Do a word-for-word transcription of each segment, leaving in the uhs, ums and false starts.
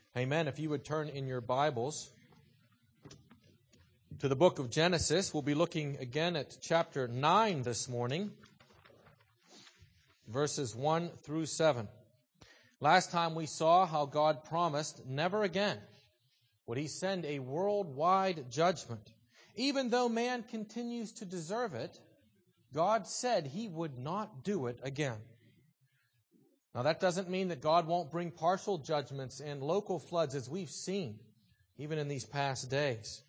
Amen. If you would turn in your Bibles to the book of Genesis, we'll be looking again at chapter nine this morning, verses one through seven. Last time we saw how God promised never again would He send a worldwide judgment. Even though man continues to deserve it, God said He would not do it again. Now that doesn't mean that God won't bring partial judgments and local floods as we've seen, even in these past days.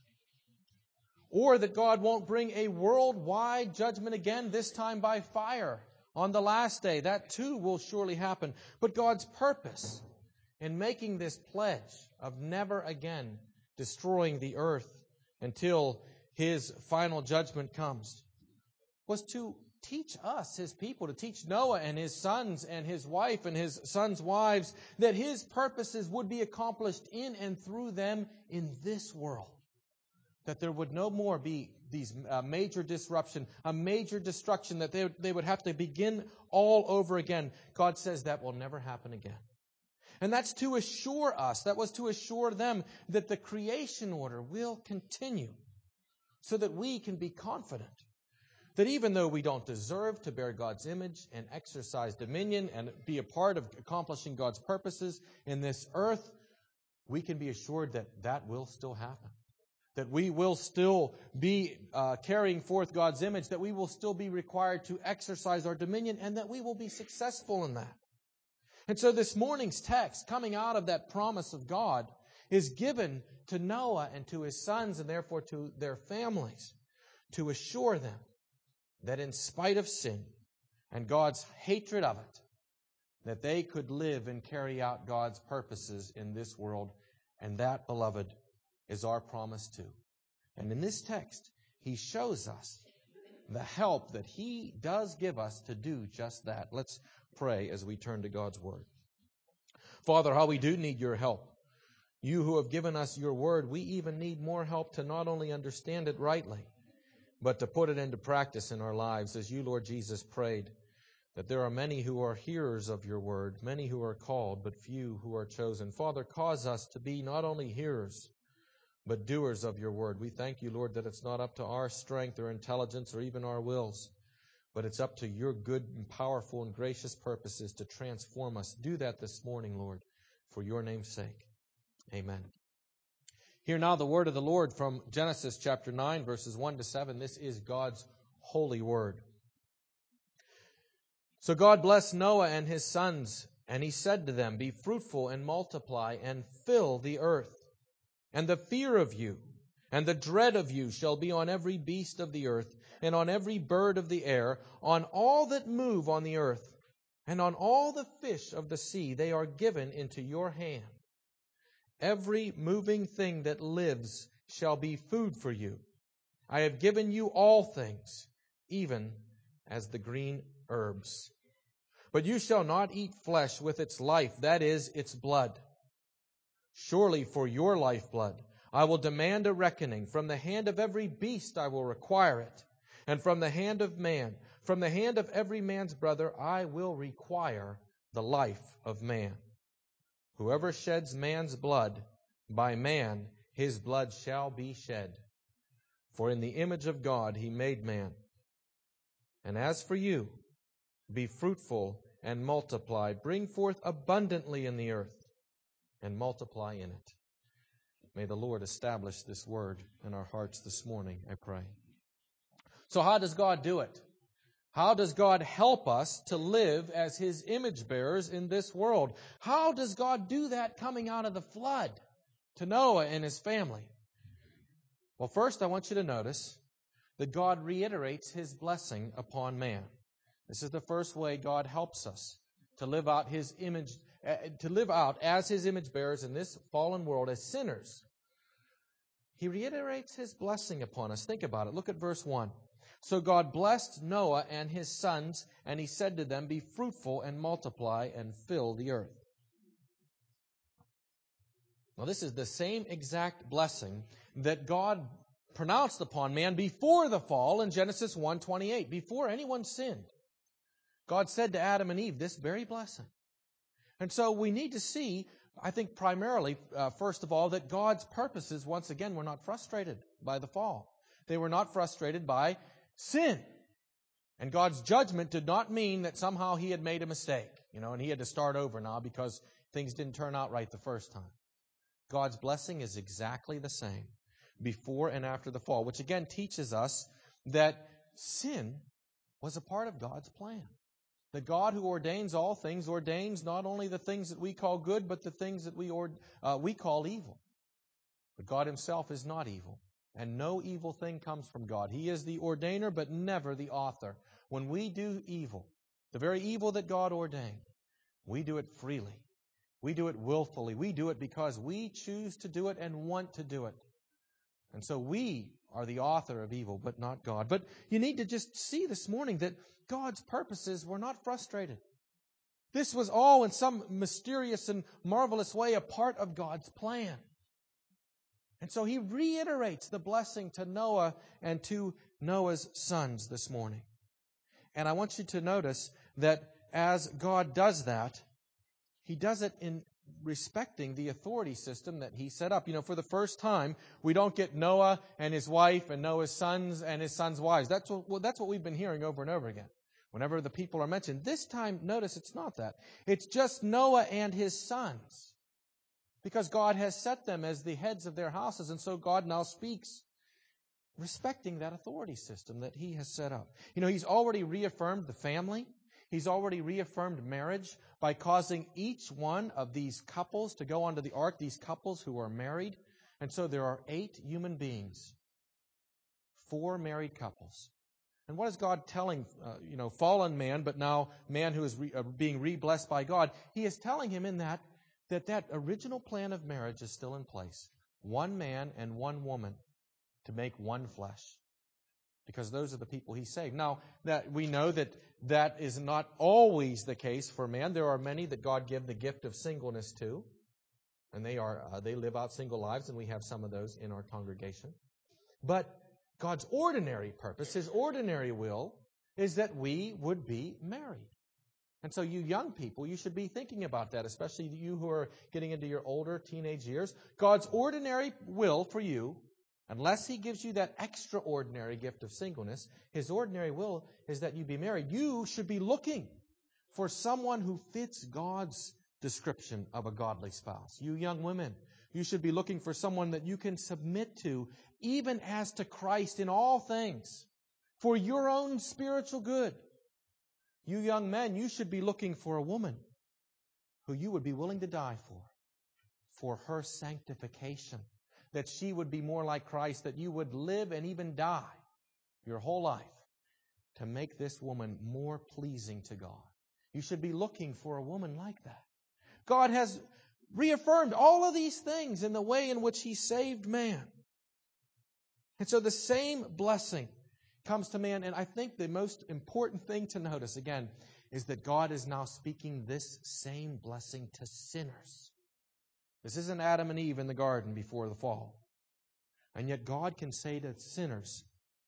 Or that God won't bring a worldwide judgment again, this time by fire on the last day. That too will surely happen. But God's purpose in making this pledge of never again destroying the earth until His final judgment comes was to teach us, His people, to teach Noah and his sons and his wife and his sons' wives that His purposes would be accomplished in and through them in this world. That there would no more be these uh, major disruption, a major destruction, that they, they would have to begin all over again. God says that will never happen again. And that's to assure us, that was to assure them that the creation order will continue so that we can be confident that even though we don't deserve to bear God's image and exercise dominion and be a part of accomplishing God's purposes in this earth, we can be assured that that will still happen. That we will still be uh, carrying forth God's image, that we will still be required to exercise our dominion, and that we will be successful in that. And so this morning's text, coming out of that promise of God, is given to Noah and to his sons, and therefore to their families, to assure them that in spite of sin and God's hatred of it, that they could live and carry out God's purposes in this world. And that, beloved, is our promise too. And in this text, He shows us the help that He does give us to do just that. Let's pray as we turn to God's Word. Father, how we do need Your help. You who have given us Your Word, we even need more help to not only understand it rightly, but to put it into practice in our lives, as You, Lord Jesus, prayed, that there are many who are hearers of Your Word, many who are called, but few who are chosen. Father, cause us to be not only hearers, but doers of Your Word. We thank You, Lord, that it's not up to our strength or intelligence or even our wills, but it's up to Your good and powerful and gracious purposes to transform us. Do that this morning, Lord, for Your name's sake. Amen. Hear now the word of the Lord from Genesis chapter nine, verses one to seven. This is God's holy word. So God blessed Noah and his sons, and He said to them, "Be fruitful and multiply and fill the earth. And the fear of you and the dread of you shall be on every beast of the earth, and on every bird of the air, on all that move on the earth, and on all the fish of the sea. They are given into your hand. Every moving thing that lives shall be food for you. I have given you all things, even as the green herbs. But you shall not eat flesh with its life, that is, its blood. Surely for your lifeblood I will demand a reckoning. From the hand of every beast I will require it, and from the hand of man, from the hand of every man's brother, I will require the life of man. Whoever sheds man's blood, by man his blood shall be shed. For in the image of God He made man. And as for you, be fruitful and multiply, bring forth abundantly in the earth, and multiply in it." May the Lord establish this word in our hearts this morning, I pray. So how does God do it? How does God help us to live as His image bearers in this world? How does God do that coming out of the flood to Noah and his family? Well, first I want you to notice that God reiterates His blessing upon man. This is the first way God helps us to live out His image, uh, to live out as His image bearers in this fallen world as sinners. He reiterates His blessing upon us. Think about it. Look at verse one. So God blessed Noah and his sons, and He said to them, "Be fruitful and multiply and fill the earth." Now this is the same exact blessing that God pronounced upon man before the fall in Genesis one twenty-eight, before anyone sinned. God said to Adam and Eve this very blessing. And so we need to see I think primarily, uh, first of all, that God's purposes, once again, were not frustrated by the fall. They were not frustrated by sin. And God's judgment did not mean that somehow He had made a mistake, you know, and He had to start over now because things didn't turn out right the first time. God's blessing is exactly the same before and after the fall, which again teaches us that sin was a part of God's plan. That God who ordains all things ordains not only the things that we call good, but the things that we or, uh, we call evil. But God Himself is not evil, and no evil thing comes from God. He is the ordainer, but never the author. When we do evil, the very evil that God ordained, we do it freely. We do it willfully. We do it because we choose to do it and want to do it. And so we are the author of evil, but not God. But you need to just see this morning that God's purposes were not frustrated. This was all in some mysterious and marvelous way a part of God's plan. And so He reiterates the blessing to Noah and to Noah's sons this morning. And I want you to notice that as God does that, He does it in respecting the authority system that He set up. You know, for the first time, we don't get Noah and his wife and Noah's sons and his sons' wives. That's what, well, that's what we've been hearing over and over again. Whenever the people are mentioned. This time, notice it's not that. It's just Noah and his sons. Because God has set them as the heads of their houses, and so God now speaks respecting that authority system that He has set up. You know, He's already reaffirmed the family. He's already reaffirmed marriage by causing each one of these couples to go onto the ark, these couples who are married. And so there are eight human beings, four married couples. And what is God telling, uh, you know, fallen man, but now man who is re, uh, being re-blessed by God? He is telling him in that, that that original plan of marriage is still in place. One man and one woman to make one flesh. Because those are the people He saved. Now, that we know that that is not always the case for man. There are many that God gave the gift of singleness to. And they are uh, they live out single lives, and we have some of those in our congregation. But God's ordinary purpose, His ordinary will, is that we would be married. And so you young people, you should be thinking about that, especially you who are getting into your older teenage years. God's ordinary will for you, unless He gives you that extraordinary gift of singleness, His ordinary will is that you be married. You should be looking for someone who fits God's description of a godly spouse. You young women, you should be looking for someone that you can submit to, even as to Christ in all things, for your own spiritual good. You young men, you should be looking for a woman who you would be willing to die for, for her sanctification, that she would be more like Christ, that you would live and even die your whole life to make this woman more pleasing to God. You should be looking for a woman like that. God has reaffirmed all of these things in the way in which He saved man. And so the same blessing comes to man. And I think the most important thing to notice, again, is that God is now speaking this same blessing to sinners. This isn't Adam and Eve in the garden before the fall. And yet God can say to sinners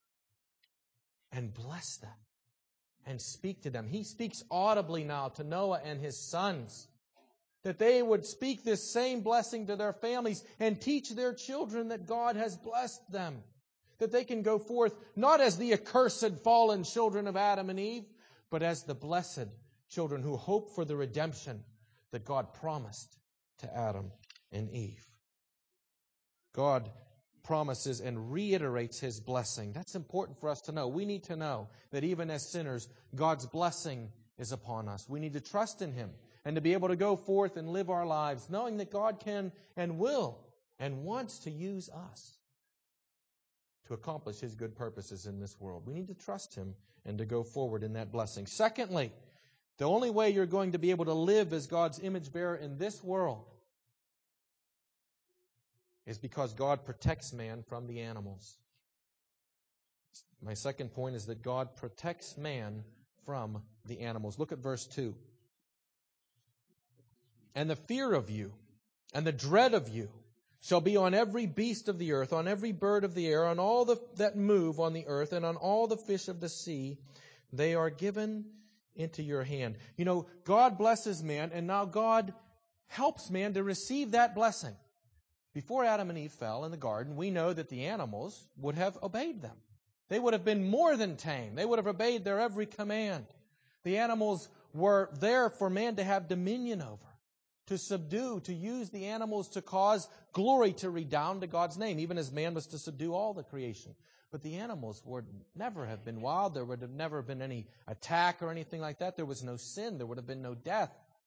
and bless them and speak to them. He speaks audibly now to Noah and his sons, that they would speak this same blessing to their families and teach their children that God has blessed them. That they can go forth not as the accursed fallen children of Adam and Eve, but as the blessed children who hope for the redemption that God promised to Adam and Eve. God promises and reiterates His blessing. That's important for us to know. We need to know that even as sinners, God's blessing is upon us. We need to trust in Him and to be able to go forth and live our lives, knowing that God can and will and wants to use us to accomplish His good purposes in this world. We need to trust Him and to go forward in that blessing. Secondly, the only way you're going to be able to live as God's image bearer in this world is because God protects man from the animals. My second point is that God protects man from the animals. Look at verse two. And the fear of you and the dread of you shall be on every beast of the earth, on every bird of the air, on all the, that move on the earth, and on all the fish of the sea. They are given into your hand. You know, God blesses man, and now God helps man to receive that blessing. Before Adam and Eve fell in the garden, we know that the animals would have obeyed them. They would have been more than tame. They would have obeyed their every command. The animals were there for man to have dominion over, to subdue, to use the animals to cause glory to redound to God's name, even as man was to subdue all the creation. But the animals would never have been wild. There would have never been any attack or anything like that. There was no sin. There would have been no death.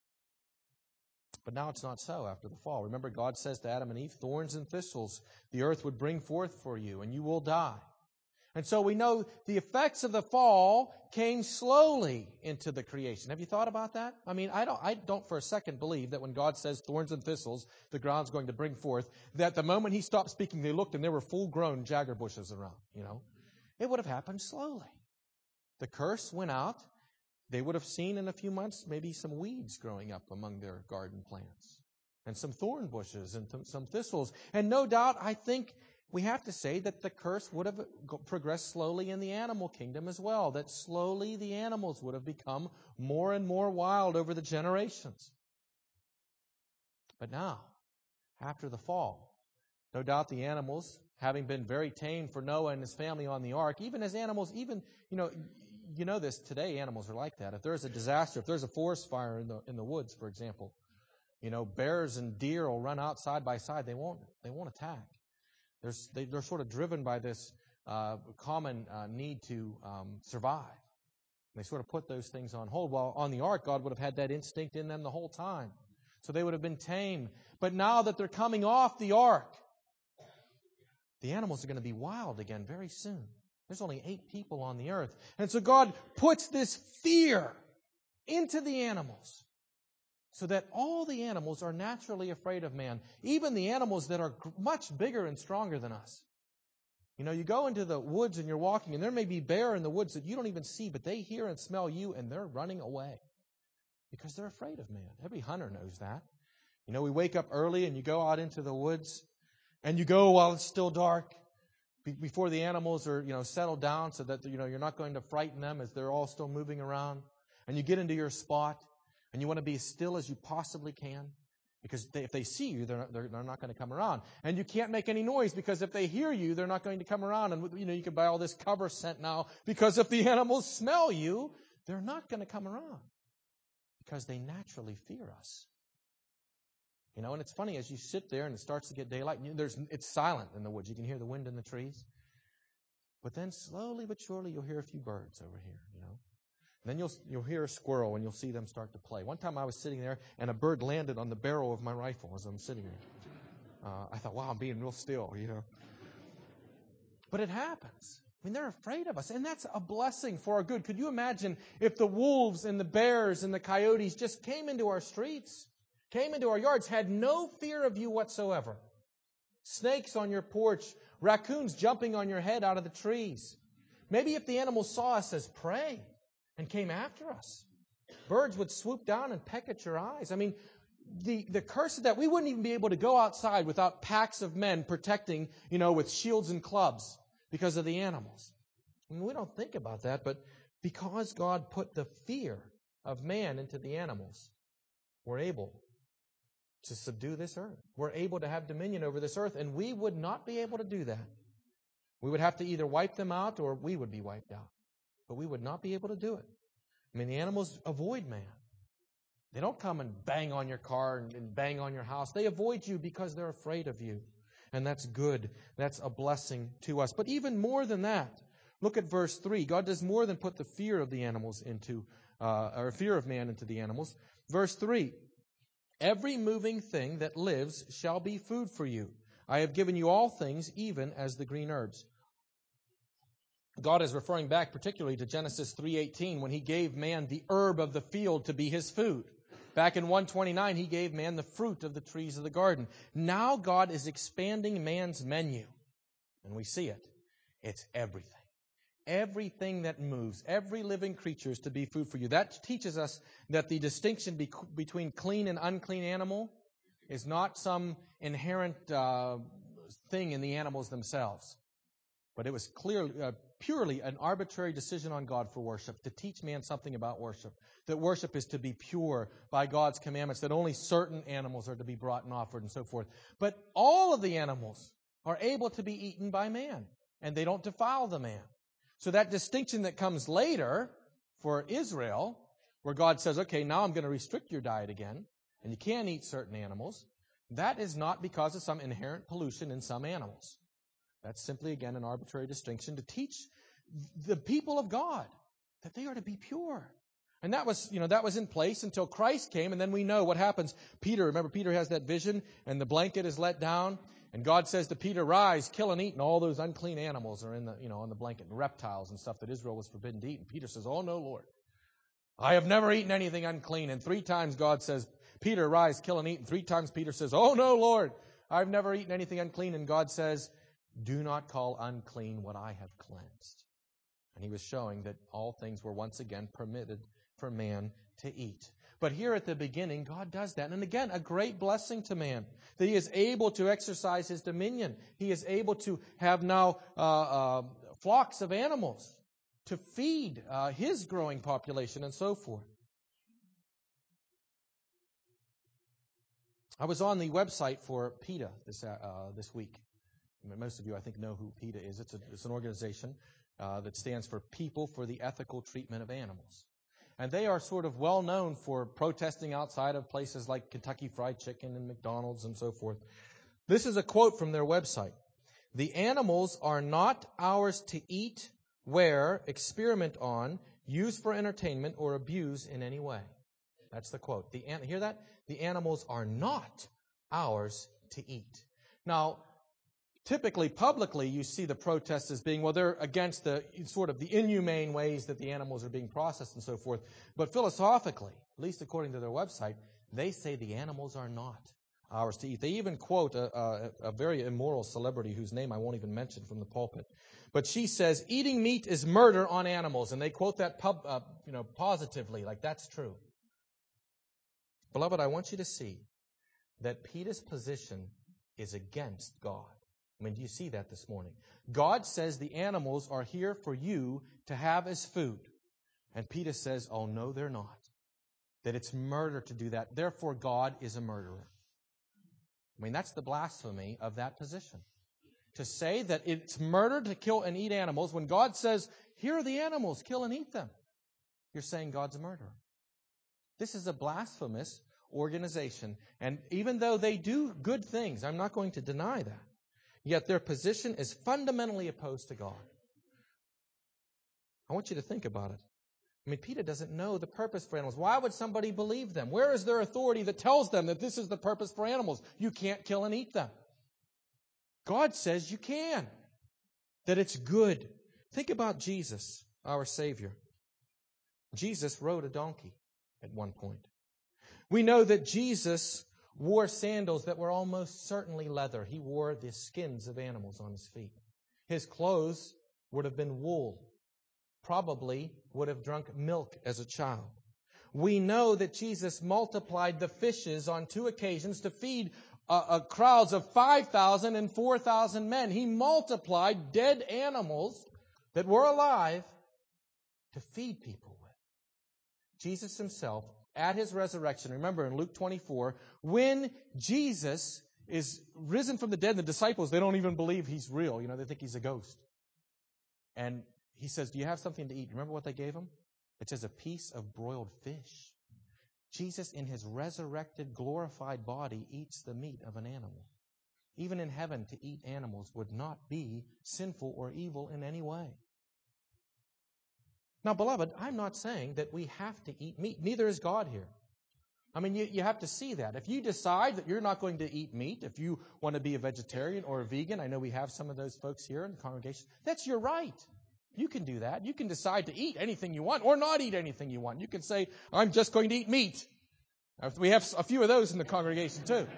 But now it's not so after the fall. Remember, God says to Adam and Eve, thorns and thistles the earth would bring forth for you, and you will die. And so we know the effects of the fall came slowly into the creation. Have you thought about that? I mean, I don't, I don't for a second believe that when God says thorns and thistles the ground's going to bring forth, that the moment He stopped speaking, they looked and there were full-grown jagger bushes around, you know. It would have happened slowly. The curse went out. They would have seen in a few months maybe some weeds growing up among their garden plants, and some thorn bushes and th- some thistles. And no doubt, I think we have to say that the curse would have progressed slowly in the animal kingdom as well, that slowly the animals would have become more and more wild over the generations. But now, after the fall, no doubt the animals, having been very tame for Noah and his family on the ark, even as animals, even, you know, you know this, today animals are like that. If there's a disaster, if there's a forest fire in the in the woods, for example, you know, bears and deer will run out side by side. They won't they won't attack. There's, they, they're sort of driven by this uh, common uh, need to um, survive. They sort of put those things on hold. While on the ark, God would have had that instinct in them the whole time. So they would have been tame. But now that they're coming off the ark, the animals are going to be wild again very soon. There's only eight people on the earth. And so God puts this fear into the animals so that all the animals are naturally afraid of man, even the animals that are much bigger and stronger than us. You know, you go into the woods and you're walking, and there may be bear in the woods that you don't even see, but they hear and smell you, and they're running away because they're afraid of man. Every hunter knows that. You know, we wake up early and you go out into the woods, and you go while it's still dark, before the animals are, you know, settled down so that, you know, you're not going to frighten them as they're all still moving around. And you get into your spot, and you want to be as still as you possibly can, because they, if they see you, they're not, they're, they're not going to come around. And you can't make any noise, because if they hear you, they're not going to come around. And, you know, you can buy all this cover scent now, because if the animals smell you, they're not going to come around, because they naturally fear us. You know, and it's funny, as you sit there and it starts to get daylight, you, there's, it's silent in the woods. You can hear the wind in the trees. But then slowly but surely you'll hear a few birds over here, you know. And then you'll you'll hear a squirrel and you'll see them start to play. One time I was sitting there and a bird landed on the barrel of my rifle as I'm sitting there. Uh, I thought, wow, I'm being real still, you know. But it happens. I mean, they're afraid of us, and that's a blessing for our good. Could you imagine if the wolves and the bears and the coyotes just came into our streets, came into our yards, had no fear of you whatsoever? Snakes on your porch, raccoons jumping on your head out of the trees. Maybe if the animals saw us as prey and came after us, birds would swoop down and peck at your eyes. I mean, the, the curse of that, we wouldn't even be able to go outside without packs of men protecting, you know, with shields and clubs because of the animals. I mean, we don't think about that, but because God put the fear of man into the animals, we're able to subdue this earth. We're able to have dominion over this earth, and we would not be able to do that. We would have to either wipe them out or we would be wiped out. But we would not be able to do it. I mean, the animals avoid man. They don't come and bang on your car and, and bang on your house. They avoid you because they're afraid of you. And that's good. That's a blessing to us. But even more than that, look at verse three. God does more than put the fear of the animals into, uh, or fear of man into the animals. Verse three. Every moving thing that lives shall be food for you. I have given you all things, even as the green herbs. God is referring back particularly to Genesis three eighteen, when He gave man the herb of the field to be his food. Back in one twenty-nine, He gave man the fruit of the trees of the garden. Now God is expanding man's menu, and we see it. It's everything. Everything that moves, every living creature is to be food for you. That teaches us that the distinction be- between clean and unclean animal is not some inherent uh, thing in the animals themselves. But it was clear, uh, purely an arbitrary decision on God for worship, to teach man something about worship, that worship is to be pure by God's commandments, that only certain animals are to be brought and offered and so forth. But all of the animals are able to be eaten by man, and they don't defile the man. So that distinction that comes later for Israel, where God says, okay, now I'm going to restrict your diet again, and you can't eat certain animals, that is not because of some inherent pollution in some animals. That's simply, again, an arbitrary distinction to teach the people of God that they are to be pure. And that was, you know, that was in place until Christ came, and then we know what happens. Peter, remember, Peter has that vision, and the blanket is let down, and God says to Peter, rise, kill and eat, and all those unclean animals are in the, you know, on the blanket, and reptiles and stuff that Israel was forbidden to eat. And Peter says, oh no, Lord, I have never eaten anything unclean. And three times God says, Peter, rise, kill and eat. And three times Peter says, oh no, Lord, I've never eaten anything unclean. And God says, do not call unclean what I have cleansed. And he was showing that all things were once again permitted for man to eat. But here at the beginning, God does that. And again, a great blessing to man, that he is able to exercise his dominion. He is able to have now uh, uh, flocks of animals to feed uh, his growing population and so forth. I was on the website for PETA this uh, this week. Most of you, I think, know who PETA is. It's, a, it's an organization uh, that stands for People for the Ethical Treatment of Animals. And they are sort of well known for protesting outside of places like Kentucky Fried Chicken and McDonald's and so forth. This is a quote from their website. The animals are not ours to eat, wear, experiment on, use for entertainment, or abuse in any way. That's the quote. The, hear that? The animals are not ours to eat. Now, typically, publicly, you see the protests as being, well, they're against the sort of the inhumane ways that the animals are being processed and so forth. But philosophically, at least according to their website, they say the animals are not ours to eat. They even quote a, a, a very immoral celebrity whose name I won't even mention from the pulpit. But she says, eating meat is murder on animals. And they quote that pub, uh, you know, positively, like that's true. Beloved, I want you to see that PETA's position is against God. I mean, do you see that this morning? God says the animals are here for you to have as food. And PETA says, oh, no, they're not. That it's murder to do that. Therefore, God is a murderer. I mean, that's the blasphemy of that position. To say that it's murder to kill and eat animals when God says, here are the animals, kill and eat them. You're saying God's a murderer. This is a blasphemous organization. And even though they do good things, I'm not going to deny that. Yet their position is fundamentally opposed to God. I want you to think about it. I mean, PETA doesn't know the purpose for animals. Why would somebody believe them? Where is their authority that tells them that this is the purpose for animals? You can't kill and eat them. God says you can. That it's good. Think about Jesus, our Savior. Jesus rode a donkey at one point. We know that Jesus wore sandals that were almost certainly leather. He wore the skins of animals on his feet. His clothes would have been wool. Probably would have drunk milk as a child. We know that Jesus multiplied the fishes on two occasions to feed uh, uh, crowds of five thousand and four thousand men. He multiplied dead animals that were alive to feed people with. Jesus himself, at his resurrection, remember in Luke twenty-four, when Jesus is risen from the dead, the disciples, they don't even believe he's real. You know, they think he's a ghost. And he says, do you have something to eat? Remember what they gave him? It says a piece of broiled fish. Jesus, in his resurrected, glorified body, eats the meat of an animal. Even in heaven, to eat animals would not be sinful or evil in any way. Now, beloved, I'm not saying that we have to eat meat. Neither is God here. I mean, you, you have to see that. If you decide that you're not going to eat meat, if you want to be a vegetarian or a vegan, I know we have some of those folks here in the congregation, that's your right. You can do that. You can decide to eat anything you want or not eat anything you want. You can say, I'm just going to eat meat. We have a few of those in the congregation too.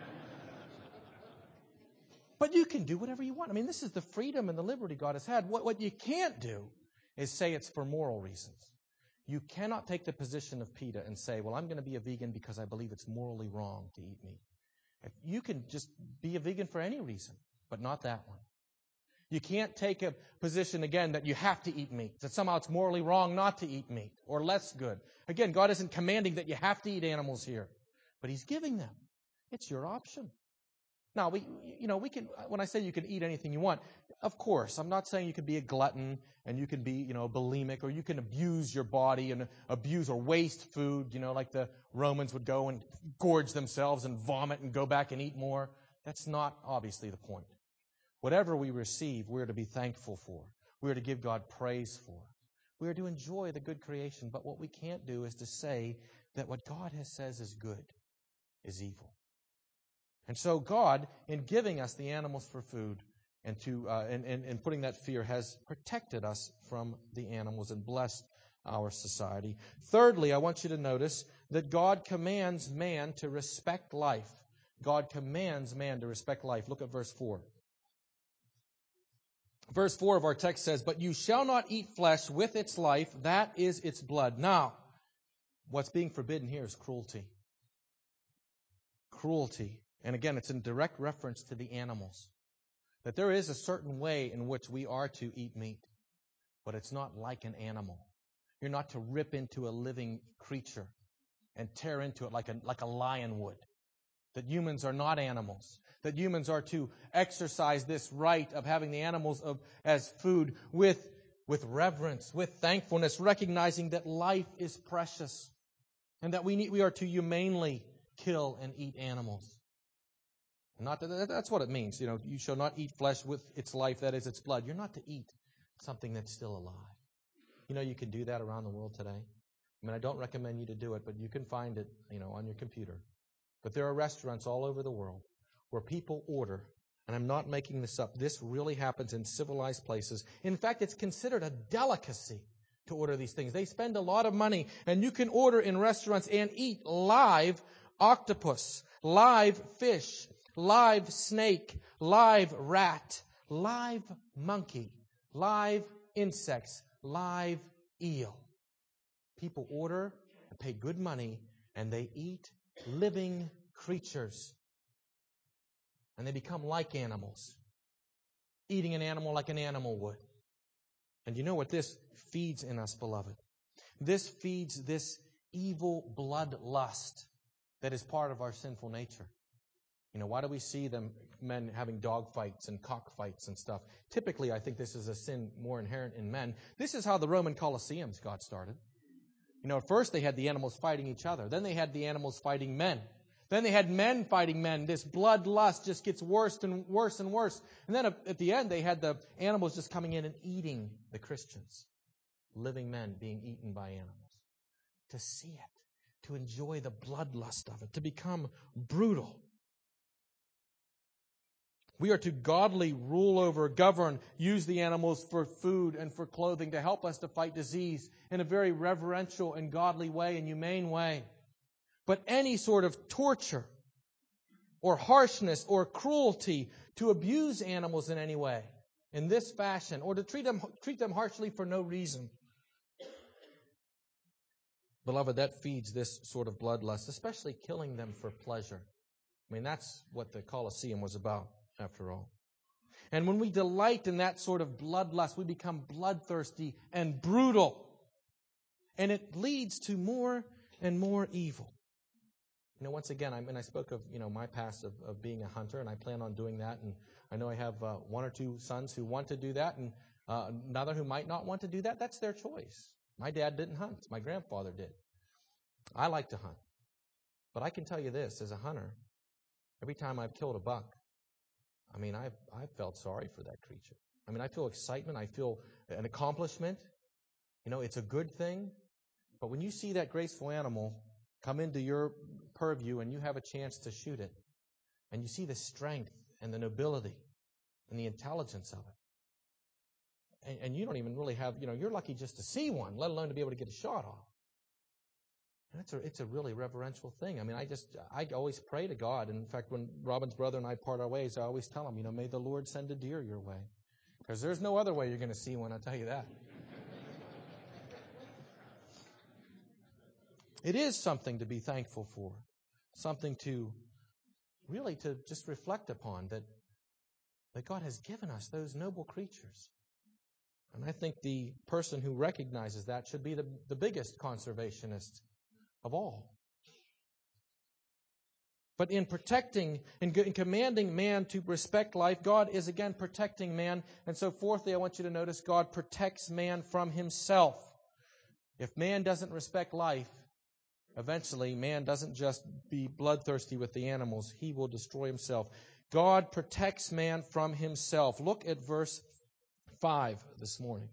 But you can do whatever you want. I mean, this is the freedom and the liberty God has had. What, what you can't do is say it's for moral reasons. You cannot take the position of PETA and say, well, I'm going to be a vegan because I believe it's morally wrong to eat meat. You can just be a vegan for any reason, but not that one. You can't take a position, again, that you have to eat meat, that somehow it's morally wrong not to eat meat, or less good. Again, God isn't commanding that you have to eat animals here, but He's giving them. It's your option. Now, we, you know, we can, when I say you can eat anything you want, of course, I'm not saying you can be a glutton and you can be, you know, bulimic, or you can abuse your body and abuse or waste food, you know, like the Romans would go and gorge themselves and vomit and go back and eat more. That's not obviously the point. Whatever we receive, we're to be thankful for. We're to give God praise for. We're to enjoy the good creation. But what we can't do is to say that what God has says is good is evil. And so God, in giving us the animals for food and to uh, and, and, and putting that fear, has protected us from the animals and blessed our society. Thirdly, I want you to notice that God commands man to respect life. God commands man to respect life. Look at verse four. Verse four of our text says, "But you shall not eat flesh with its life, that is its blood." Now, what's being forbidden here is cruelty. Cruelty. And again, it's in direct reference to the animals. That there is a certain way in which we are to eat meat, but it's not like an animal. You're not to rip into a living creature and tear into it like a, like a lion would. That humans are not animals. That humans are to exercise this right of having the animals of, as food with, with reverence, with thankfulness, recognizing that life is precious and that we need, we are to humanely kill and eat animals. Not that, that's what it means. You know, you shall not eat flesh with its life, that is its blood. You're not to eat something that's still alive. You know, you can do that around the world today. I mean, I don't recommend you to do it, but you can find it, you know, on your computer. But there are restaurants all over the world where people order, and I'm not making this up, this really happens in civilized places. In fact, it's considered a delicacy to order these things. They spend a lot of money, and you can order in restaurants and eat live octopus, live fish, live snake, live rat, live monkey, live insects, live eel. People order and pay good money, and they eat living creatures. And they become like animals, eating an animal like an animal would. And you know what this feeds in us, beloved? This feeds this evil bloodlust that is part of our sinful nature. You know, why do we see them, men having dog fights and cockfights and stuff? Typically, I think this is a sin more inherent in men. This is how the Roman Colosseums got started. You know, at first they had the animals fighting each other. Then they had the animals fighting men. Then they had men fighting men. This bloodlust just gets worse and worse and worse. And then at the end, they had the animals just coming in and eating the Christians. Living men being eaten by animals. To see it, to enjoy the bloodlust of it, to become brutal. We are to godly rule over, govern, use the animals for food and for clothing to help us to fight disease in a very reverential and godly way and humane way. But any sort of torture or harshness or cruelty to abuse animals in any way, in this fashion, or to treat them, treat them harshly for no reason, beloved, that feeds this sort of bloodlust, especially killing them for pleasure. I mean, that's what the Colosseum was about, after all. And when we delight in that sort of bloodlust, we become bloodthirsty and brutal. And it leads to more and more evil. You know, once again, I mean, I spoke of, you know, my past of, of being a hunter, and I plan on doing that. And I know I have uh, one or two sons who want to do that, and uh, another who might not want to do that. That's their choice. My dad didn't hunt. My grandfather did. I like to hunt. But I can tell you this, as a hunter, every time I've killed a buck, I mean, I've, I've felt sorry for that creature. I mean, I feel excitement. I feel an accomplishment. You know, it's a good thing. But when you see that graceful animal come into your purview and you have a chance to shoot it, and you see the strength and the nobility and the intelligence of it, and, and you don't even really have, you know, you're lucky just to see one, let alone to be able to get a shot off. And it's a, it's a really reverential thing. I mean, I just, I always pray to God. And in fact, when Robin's brother and I part our ways, I always tell him, you know, may the Lord send a deer your way. Because there's no other way you're going to see one, I'll tell you that. It is something to be thankful for. Something to really to just reflect upon, that that God has given us those noble creatures. And I think the person who recognizes that should be the, the biggest conservationist of all. But in protecting, in, in commanding man to respect life, God is again protecting man. And so fourthly, I want you to notice God protects man from himself. If man doesn't respect life, eventually man doesn't just be bloodthirsty with the animals. He will destroy himself. God protects man from himself. Look at verse five this morning.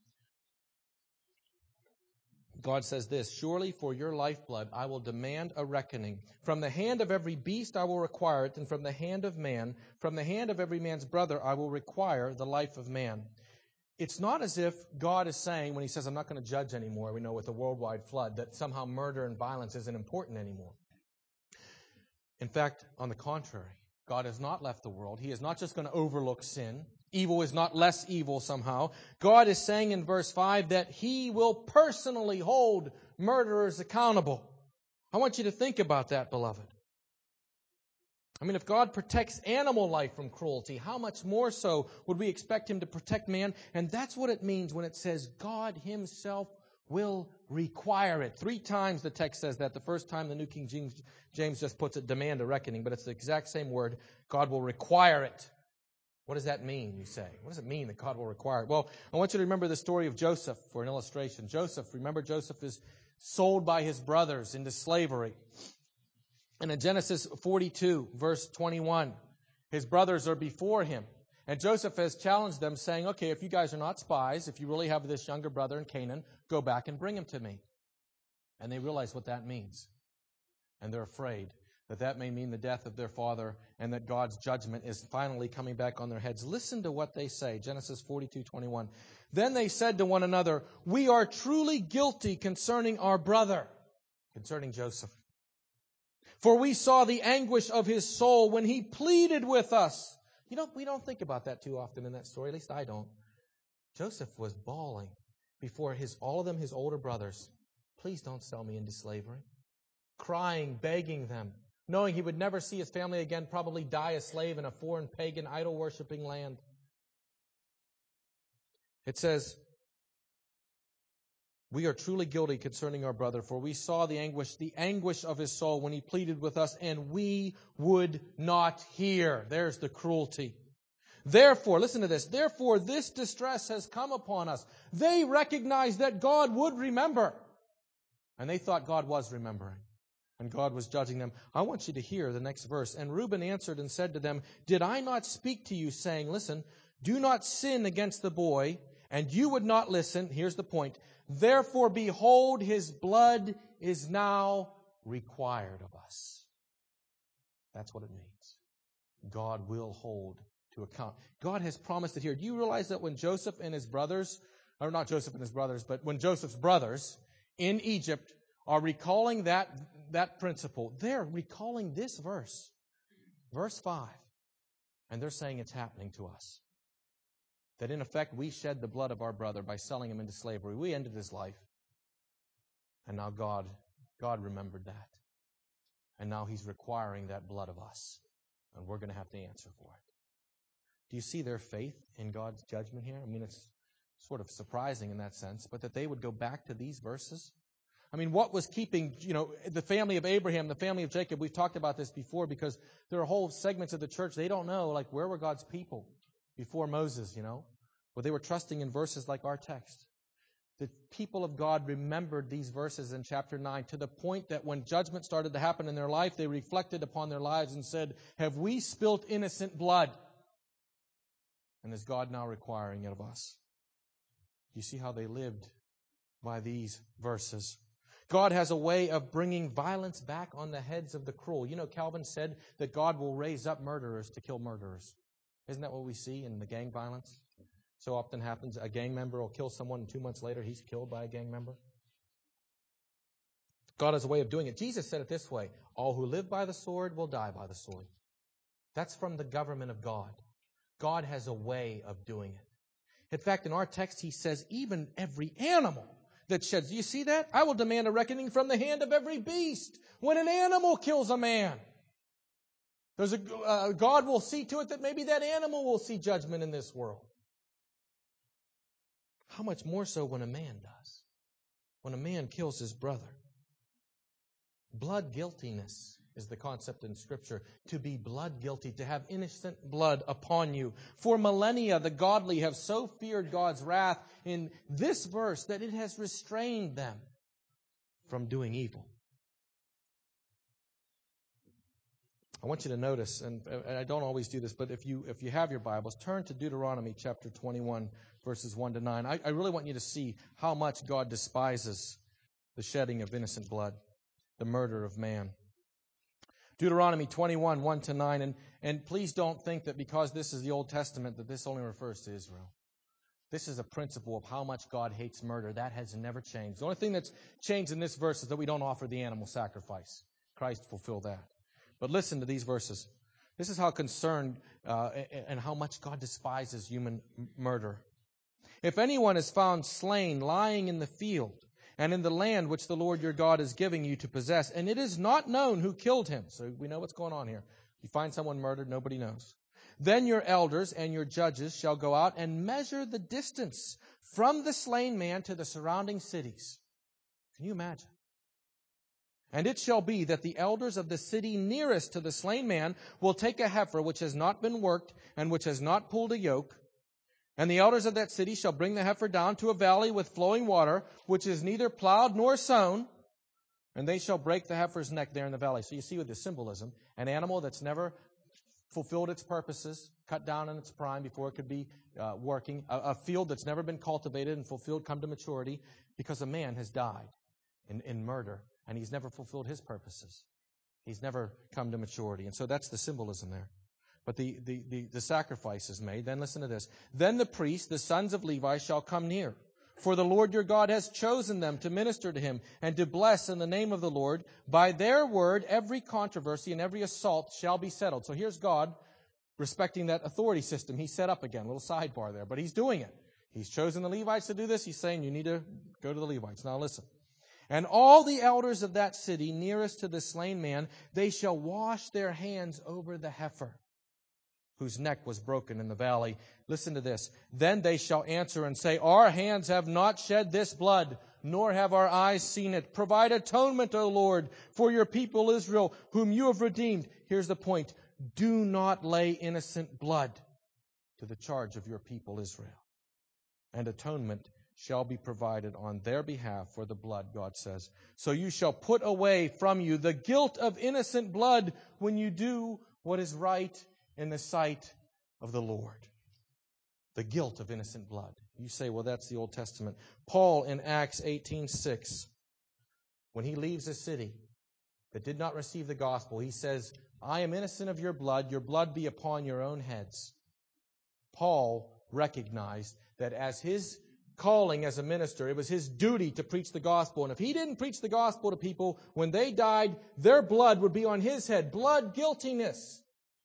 God says this, "Surely for your lifeblood I will demand a reckoning. From the hand of every beast I will require it, and from the hand of man, from the hand of every man's brother I will require the life of man." It's not as if God is saying, when he says, I'm not going to judge anymore, we know with the worldwide flood, that somehow murder and violence isn't important anymore. In fact, on the contrary, God has not left the world. He is not just going to overlook sin. Evil is not less evil somehow. God is saying in verse five that He will personally hold murderers accountable. I want you to think about that, beloved. I mean, if God protects animal life from cruelty, how much more so would we expect Him to protect man? And that's what it means when it says God Himself will require it. Three times the text says that. The first time the New King James, James just puts it, demand a reckoning, but it's the exact same word. God will require it. What does that mean, you say? What does it mean that God will require it? Well, I want you to remember the story of Joseph for an illustration. Joseph, remember Joseph is sold by his brothers into slavery. And in Genesis forty-two, verse twenty-one, his brothers are before him. And Joseph has challenged them, saying, okay, if you guys are not spies, if you really have this younger brother in Canaan, go back and bring him to me. And they realize what that means. And they're afraid that that may mean the death of their father and that God's judgment is finally coming back on their heads. Listen to what they say, Genesis forty-two twenty-one. Then they said to one another, we are truly guilty concerning our brother, concerning Joseph. For we saw the anguish of his soul when he pleaded with us. You know, we don't think about that too often in that story. At least I don't. Joseph was bawling before his all of them, his older brothers. Please don't sell me into slavery. Crying, begging them, knowing he would never see his family again, probably die a slave in a foreign pagan idol-worshipping land. It says, we are truly guilty concerning our brother, for we saw the anguish, the anguish of his soul when he pleaded with us, and we would not hear. There's the cruelty. Therefore, listen to this, therefore this distress has come upon us. They recognized that God would remember. And they thought God was remembering. And God was judging them. I want you to hear the next verse. And Reuben answered and said to them, did I not speak to you, saying, listen, do not sin against the boy, and you would not listen. Here's the point. Therefore, behold, his blood is now required of us. That's what it means. God will hold to account. God has promised it here. Do you realize that when Joseph and his brothers, or not Joseph and his brothers, but when Joseph's brothers in Egypt are recalling that, that principle, they're recalling this verse, verse five, and they're saying it's happening to us. That in effect we shed the blood of our brother by selling him into slavery. We ended his life. And now God, God remembered that. And now He's requiring that blood of us. And we're going to have to answer for it. Do you see their faith in God's judgment here? I mean, it's sort of surprising in that sense, but that they would go back to these verses. I mean, what was keeping, you know, the family of Abraham, the family of Jacob, we've talked about this before because there are whole segments of the church, they don't know, like, where were God's people before Moses, you know? Well, they were trusting in verses like our text. The people of God remembered these verses in chapter nine to the point that when judgment started to happen in their life, they reflected upon their lives and said, have we spilt innocent blood? And is God now requiring it of us? You see how they lived by these verses. God has a way of bringing violence back on the heads of the cruel. You know, Calvin said that God will raise up murderers to kill murderers. Isn't that what we see in the gang violence? So often happens, a gang member will kill someone and two months later he's killed by a gang member. God has a way of doing it. Jesus said it this way, all who live by the sword will die by the sword. That's from the government of God. God has a way of doing it. In fact, in our text he says even every animal that sheds. Do you see that? I will demand a reckoning from the hand of every beast when an animal kills a man. There's a, uh, God will see to it that maybe that animal will see judgment in this world. How much more so when a man does? When a man kills his brother. Blood guiltiness is the concept in Scripture. To be blood guilty, to have innocent blood upon you. For millennia, the godly have so feared God's wrath in this verse that it has restrained them from doing evil. I want you to notice, and I don't always do this, but if you if you have your Bibles, turn to Deuteronomy chapter twenty-one, verses one to nine. I, I really want you to see how much God despises the shedding of innocent blood, the murder of man. Deuteronomy twenty-one, one to nine, and, and please don't think that because this is the Old Testament that this only refers to Israel. This is a principle of how much God hates murder. That has never changed. The only thing that's changed in this verse is that we don't offer the animal sacrifice. Christ fulfilled that. But listen to these verses. This is how concerned uh, and how much God despises human murder. If anyone is found slain lying in the field and in the land which the Lord your God is giving you to possess, and it is not known who killed him. So we know what's going on here. You find someone murdered, nobody knows. Then your elders and your judges shall go out and measure the distance from the slain man to the surrounding cities. Can you imagine? And it shall be that the elders of the city nearest to the slain man will take a heifer which has not been worked and which has not pulled a yoke. And the elders of that city shall bring the heifer down to a valley with flowing water, which is neither plowed nor sown. And they shall break the heifer's neck there in the valley. So you see with the symbolism, an animal that's never fulfilled its purposes, cut down in its prime before it could be uh, working, a, a field that's never been cultivated and fulfilled, come to maturity, because a man has died in, in murder. And he's never fulfilled his purposes. He's never come to maturity. And so that's the symbolism there. But the, the, the, the sacrifice is made. Then listen to this. Then the priests, the sons of Levi, shall come near. For the Lord your God has chosen them to minister to him and to bless in the name of the Lord. By their word, every controversy and every assault shall be settled. So here's God respecting that authority system he set up again. A little sidebar there. But he's doing it. He's chosen the Levites to do this. He's saying you need to go to the Levites. Now listen. And all the elders of that city nearest to the slain man, they shall wash their hands over the heifer, whose neck was broken in the valley. Listen to this. Then they shall answer and say, our hands have not shed this blood, nor have our eyes seen it. Provide atonement, O Lord, for your people Israel, whom you have redeemed. Here's the point. Do not lay innocent blood to the charge of your people Israel. And atonement shall be provided on their behalf for the blood, God says. So you shall put away from you the guilt of innocent blood when you do what is right in the sight of the Lord. The guilt of innocent blood. You say, well, that's the Old Testament. Paul in Acts eighteen six, when he leaves a city that did not receive the gospel, he says, I am innocent of your blood. Your blood be upon your own heads. Paul recognized that as his calling as a minister, it was his duty to preach the gospel. And if he didn't preach the gospel to people, when they died, their blood would be on his head. Blood guiltiness.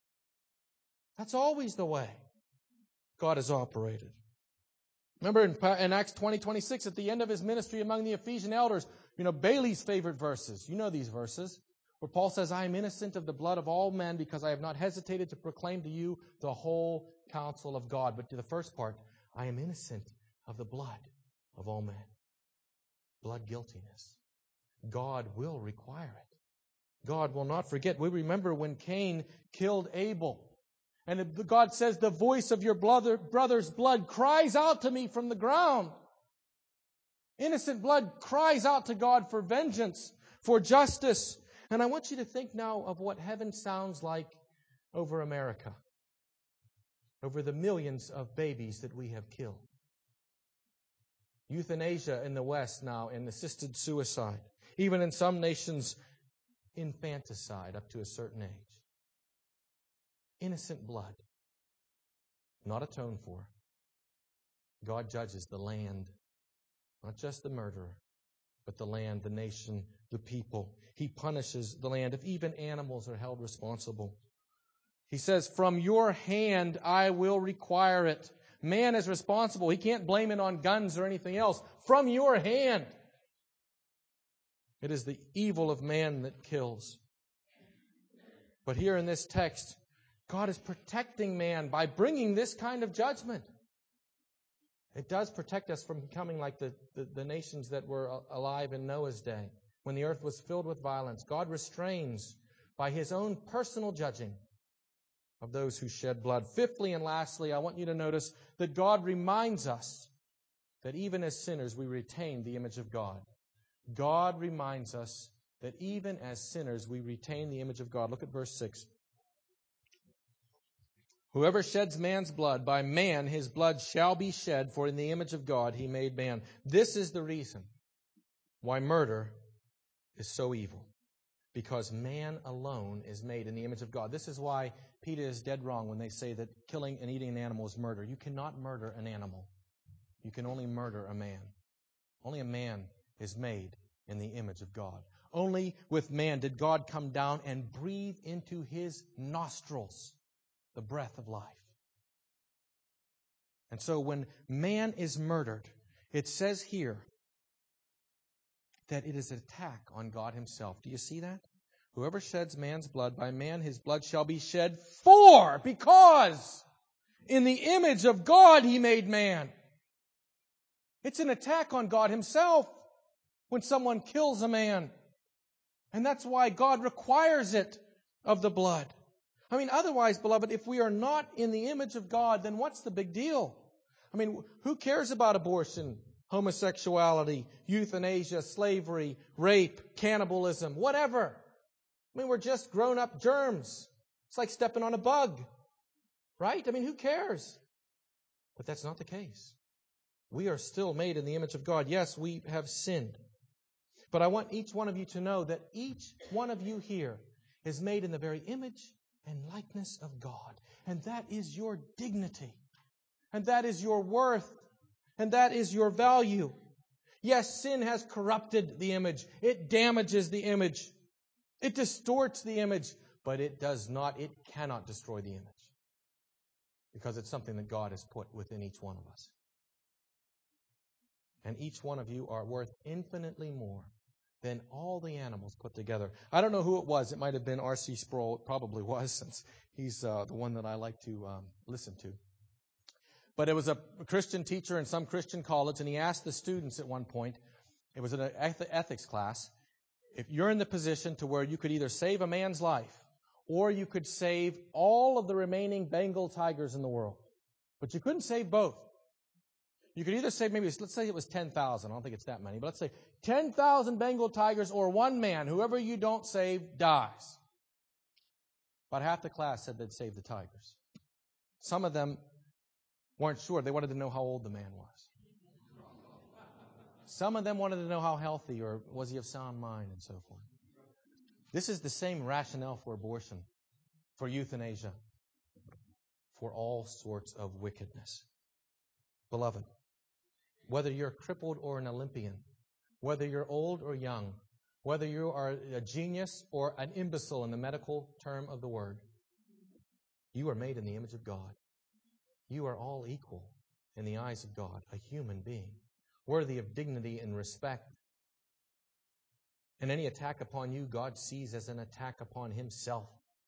That's always the way God has operated. Remember in, in Acts twenty, twenty-six, at the end of his ministry among the Ephesian elders, you know, Bailey's favorite verses. You know these verses, where Paul says, I am innocent of the blood of all men because I have not hesitated to proclaim to you the whole counsel of God. But to the first part, I am innocent of the blood of all men. Blood guiltiness. God will require it. God will not forget. We remember when Cain killed Abel. And God says, the voice of your brother, brother's blood cries out to me from the ground. Innocent blood cries out to God for vengeance, for justice. And I want you to think now of what heaven sounds like over America, over the millions of babies that we have killed. Euthanasia in the West now, and assisted suicide. Even in some nations, infanticide up to a certain age. Innocent blood, not atoned for. God judges the land, not just the murderer, but the land, the nation, the people. He punishes the land if even animals are held responsible. He says, from your hand I will require it. Man is responsible. He can't blame it on guns or anything else. From your hand. It is the evil of man that kills. But here in this text, God is protecting man by bringing this kind of judgment. It does protect us from becoming like the, the, the nations that were alive in Noah's day, when the earth was filled with violence. God restrains by His own personal judging of those who shed blood. Fifthly and lastly, I want you to notice that God reminds us that even as sinners we retain the image of God. God reminds us that even as sinners we retain the image of God. Look at verse six. Whoever sheds man's blood, by man his blood shall be shed, for in the image of God he made man. This is the reason why murder is so evil. Because man alone is made in the image of God. This is why PETA is dead wrong when they say that killing and eating an animal is murder. You cannot murder an animal. You can only murder a man. Only a man is made in the image of God. Only with man did God come down and breathe into his nostrils the breath of life. And so when man is murdered, it says here that it is an attack on God Himself. Do you see that? Whoever sheds man's blood, by man his blood shall be shed, for, because in the image of God He made man. It's an attack on God Himself when someone kills a man. And that's why God requires it of the blood. I mean, otherwise, beloved, if we are not in the image of God, then what's the big deal? I mean, who cares about abortion, homosexuality, euthanasia, slavery, rape, cannibalism, whatever? I mean, we're just grown-up germs. It's like stepping on a bug, right? I mean, who cares? But that's not the case. We are still made in the image of God. Yes, we have sinned. But I want each one of you to know that each one of you here is made in the very image and likeness of God. And that is your dignity. And that is your worth. And that is your value. Yes, sin has corrupted the image. It damages the image. It distorts the image. But it does not, it cannot destroy the image. Because it's something that God has put within each one of us. And each one of you are worth infinitely more than all the animals put together. I don't know who it was. It might have been R C Sproul. It probably was, since he's uh, the one that I like to um, listen to. But it was a Christian teacher in some Christian college, and he asked the students at one point, it was in an ethics class, if you're in the position to where you could either save a man's life or you could save all of the remaining Bengal tigers in the world. But you couldn't save both. You could either save, maybe, let's say it was ten thousand. I don't think it's that many. But let's say ten thousand Bengal tigers or one man. Whoever you don't save dies. About half the class said they'd save the tigers. Some of them weren't sure. They wanted to know how old the man was. Some of them wanted to know how healthy or was he of sound mind and so forth. This is the same rationale for abortion, for euthanasia, for all sorts of wickedness. Beloved, whether you're crippled or an Olympian, whether you're old or young, whether you are a genius or an imbecile in the medical term of the word, you are made in the image of God. You are all equal in the eyes of God, a human being, worthy of dignity and respect. And any attack upon you, God sees as an attack upon Himself.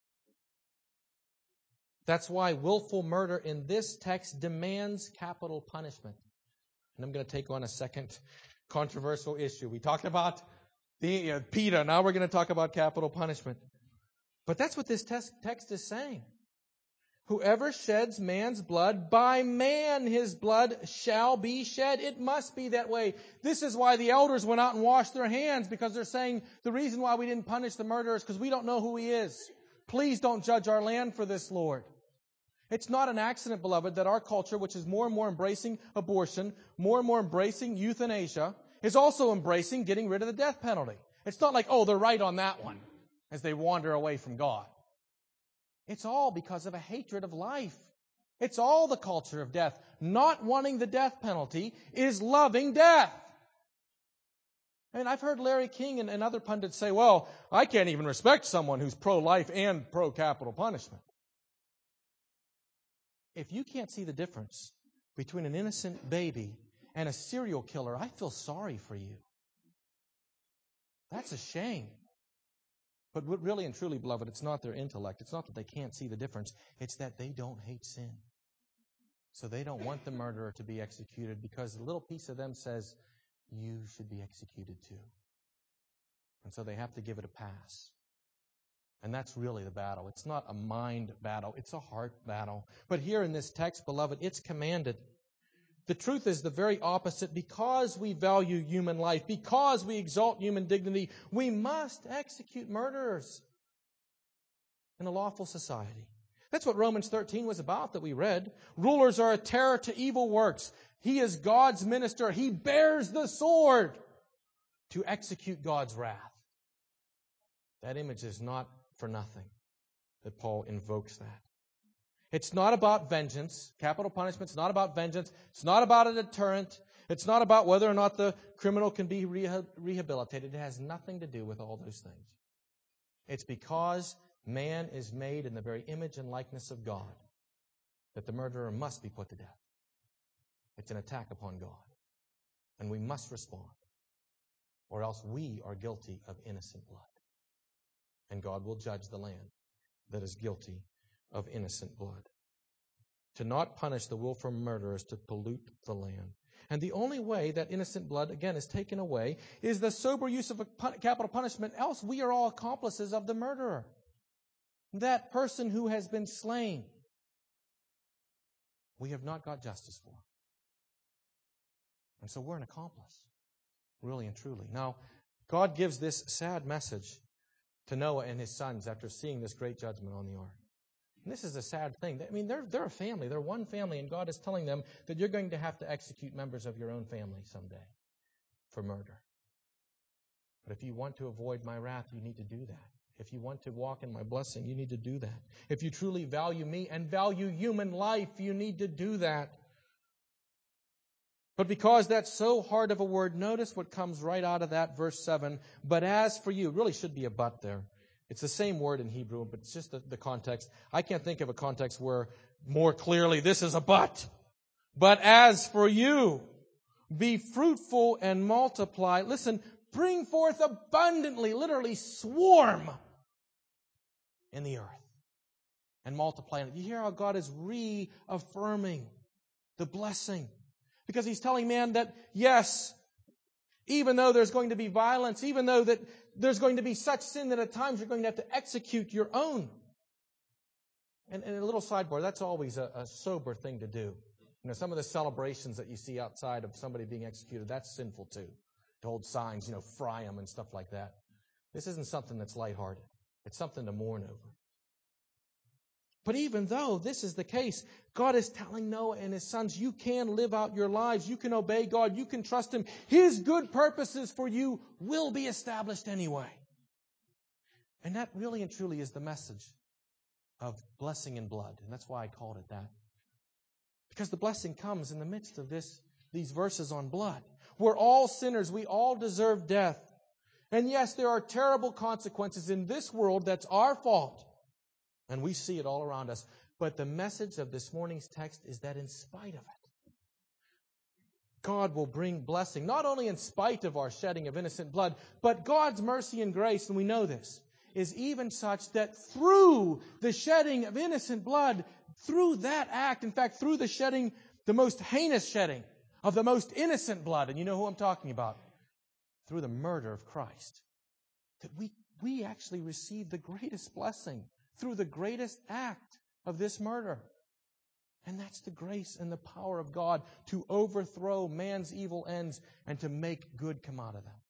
That's why willful murder in this text demands capital punishment. And I'm going to take on a second controversial issue. We talked about the uh, PETA. Now we're going to talk about capital punishment. But that's what this text, text is saying. Whoever sheds man's blood, by man his blood shall be shed. It must be that way. This is why the elders went out and washed their hands, because they're saying the reason why we didn't punish the murderer is because we don't know who he is. Please don't judge our land for this, Lord. It's not an accident, beloved, that our culture, which is more and more embracing abortion, more and more embracing euthanasia, is also embracing getting rid of the death penalty. It's not like, oh, they're right on that one, as they wander away from God. It's all because of a hatred of life. It's all the culture of death. Not wanting the death penalty is loving death. And I've heard Larry King and, and other pundits say, well, I can't even respect someone who's pro-life and pro-capital punishment. If you can't see the difference between an innocent baby and a serial killer, I feel sorry for you. That's a shame. But what really and truly, beloved, it's not their intellect. It's not that they can't see the difference. It's that they don't hate sin. So they don't want the murderer to be executed because a little piece of them says, you should be executed too. And so they have to give it a pass. And that's really the battle. It's not a mind battle. It's a heart battle. But here in this text, beloved, it's commanded. The truth is the very opposite. Because we value human life, because we exalt human dignity, we must execute murderers in a lawful society. That's what Romans thirteen was about that we read. Rulers are a terror to evil works. He is God's minister. He bears the sword to execute God's wrath. That image is not for nothing that Paul invokes that. It's not about vengeance. Capital punishment is not about vengeance. It's not about a deterrent. It's not about whether or not the criminal can be reha- rehabilitated. It has nothing to do with all those things. It's because man is made in the very image and likeness of God that the murderer must be put to death. It's an attack upon God. And we must respond, or else we are guilty of innocent blood. And God will judge the land that is guilty of innocent blood. To not punish the willful murderer is to pollute the land. And the only way that innocent blood, again, is taken away is the sober use of a capital punishment. Else we are all accomplices of the murderer. That person who has been slain, we have not got justice for. And so we're an accomplice, really and truly. Now, God gives this sad message to Noah and his sons after seeing this great judgment on the ark. And this is a sad thing. I mean, they're, they're a family. They're one family, and God is telling them that you're going to have to execute members of your own family someday for murder. But if you want to avoid my wrath, you need to do that. If you want to walk in my blessing, you need to do that. If you truly value me and value human life, you need to do that. But because that's so hard of a word, notice what comes right out of that, verse seven. But as for you, it really should be a but there. It's the same word in Hebrew, but it's just the, the context. I can't think of a context where more clearly this is a but. But as for you, be fruitful and multiply. Listen, bring forth abundantly, literally swarm in the earth and multiply. You hear how God is reaffirming the blessing. Because He's telling man that, yes, even though there's going to be violence, even though that there's going to be such sin that at times you're going to have to execute your own. And, and a little sidebar, that's always a, a sober thing to do. You know, some of the celebrations that you see outside of somebody being executed, that's sinful too. To hold signs, you know, fry them and stuff like that. This isn't something that's lighthearted. It's something to mourn over. But even though this is the case, God is telling Noah and his sons, you can live out your lives. You can obey God. You can trust Him. His good purposes for you will be established anyway. And that really and truly is the message of blessing in blood. And that's why I called it that. Because the blessing comes in the midst of this, these verses on blood. We're all sinners. We all deserve death. And yes, there are terrible consequences in this world. That's our fault. And we see it all around us. But the message of this morning's text is that in spite of it, God will bring blessing, not only in spite of our shedding of innocent blood, but God's mercy and grace, and we know this, is even such that through the shedding of innocent blood, through that act, in fact, through the shedding, the most heinous shedding of the most innocent blood, and you know who I'm talking about, through the murder of Christ, that we, we actually receive the greatest blessing through the greatest act of this murder. And that's the grace and the power of God to overthrow man's evil ends and to make good come out of them.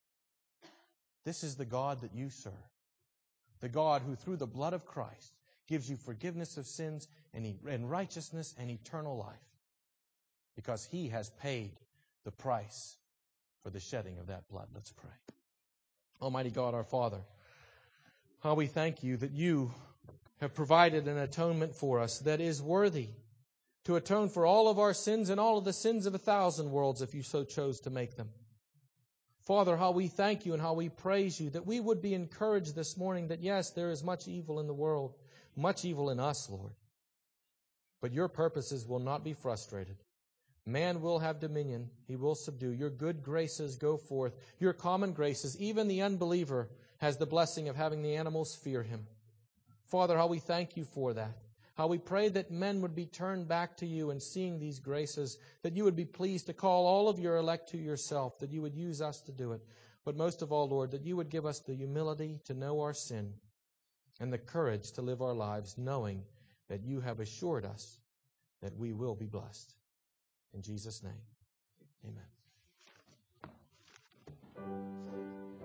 This is the God that you serve. The God who through the blood of Christ gives you forgiveness of sins and, and righteousness and eternal life. Because He has paid the price for the shedding of that blood. Let's pray. Almighty God, our Father, how we thank You that You have provided an atonement for us that is worthy to atone for all of our sins and all of the sins of a thousand worlds if You so chose to make them. Father, how we thank You and how we praise You that we would be encouraged this morning that yes, there is much evil in the world, much evil in us, Lord. But Your purposes will not be frustrated. Man will have dominion. He will subdue. Your good graces go forth. Your common graces, even the unbeliever, has the blessing of having the animals fear him. Father, how we thank you for that. How we pray that men would be turned back to you and seeing these graces, that you would be pleased to call all of your elect to yourself, that you would use us to do it. But most of all, Lord, that you would give us the humility to know our sin and the courage to live our lives knowing that you have assured us that we will be blessed. In Jesus' name, amen.